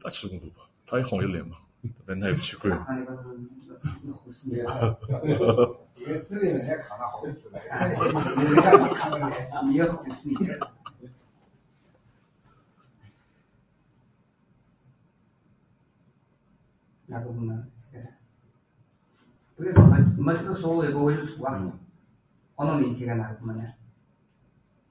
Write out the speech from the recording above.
大吃公主吧，她也红一脸嘛，人她也不奇怪。 那个是护士的， 这个指令人家看了好几次了， 你也护士的。哪个部门？比如说没这个所谓的委员处啊，黄龙明这个哪个部门呢？